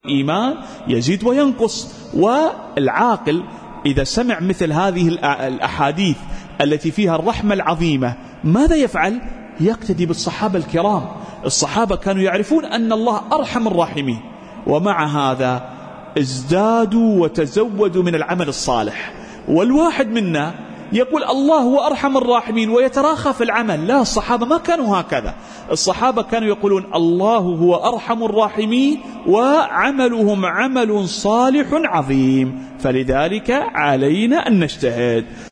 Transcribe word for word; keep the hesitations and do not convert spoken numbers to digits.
الإيمان يزيد وينقص. والعاقل إذا سمع مثل هذه الأحاديث التي فيها الرحمة العظيمة ماذا يفعل؟ يقتدي بالصحابة الكرام. الصحابة كانوا يعرفون أن الله أرحم الراحمين، ومع هذا ازدادوا وتزودوا من العمل الصالح. والواحد منا يقول الله هو أرحم الراحمين ويتراخى في العمل. لا، الصحابة ما كانوا هكذا. الصحابة كانوا يقولون الله هو أرحم الراحمين وعملهم عمل صالح عظيم، فلذلك علينا أن نجتهد.